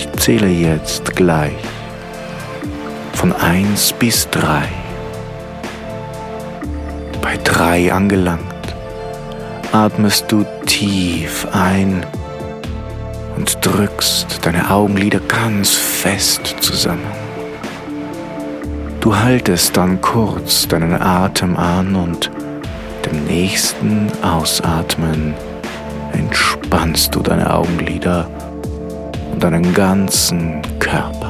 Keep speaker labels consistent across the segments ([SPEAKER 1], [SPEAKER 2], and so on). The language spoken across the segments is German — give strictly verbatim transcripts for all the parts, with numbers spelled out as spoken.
[SPEAKER 1] Ich zähle jetzt gleich von eins bis drei. Bei drei angelangt, atmest du tief ein und drückst deine Augenlider ganz fest zusammen. Du haltest dann kurz deinen Atem an und dem nächsten Ausatmen entspannst du deine Augenlider und deinen ganzen Körper.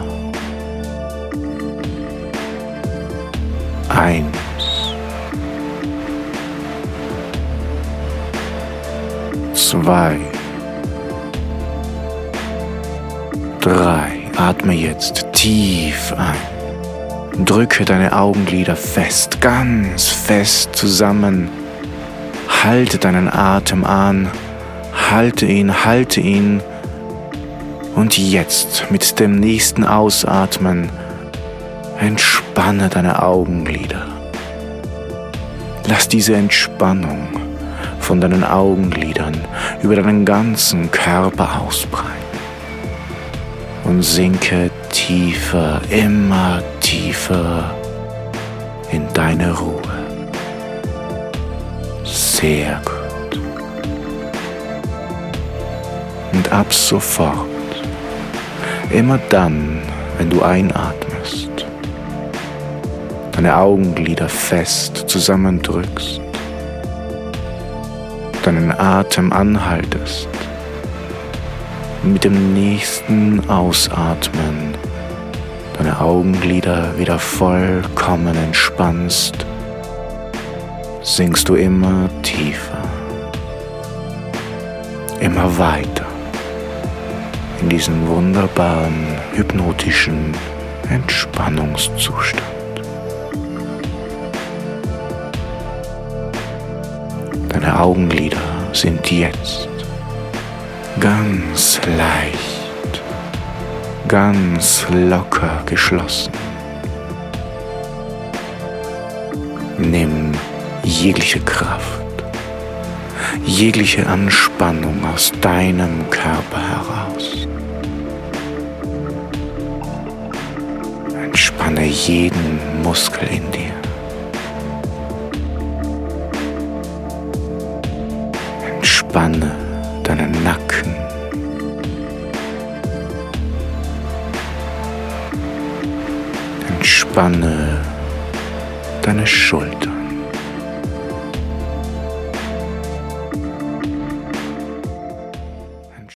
[SPEAKER 1] Eins. Zwei. Drei. Atme jetzt tief ein. Drücke deine Augenlider fest, ganz fest zusammen. Halte deinen Atem an. Halte ihn, halte ihn. Und jetzt mit dem nächsten Ausatmen entspanne deine Augenlider. Lass diese Entspannung von deinen Augenlidern über deinen ganzen Körper ausbreiten. Und sinke tiefer, immer tiefer in deine Ruhe. Sehr gut. Und ab sofort, immer dann, wenn du einatmest, deine Augenlider fest zusammendrückst, deinen Atem anhaltest, mit dem nächsten Ausatmen deine Augenlider wieder vollkommen entspannst, sinkst du immer tiefer, immer weiter in diesen wunderbaren, hypnotischen Entspannungszustand. Deine Augenlider sind jetzt ganz leicht, ganz locker geschlossen. Nimm jegliche Kraft, jegliche Anspannung aus deinem Körper heraus. Entspanne jeden Muskel in dir. Entspanne deinen Nacken. Entspanne deine Schultern.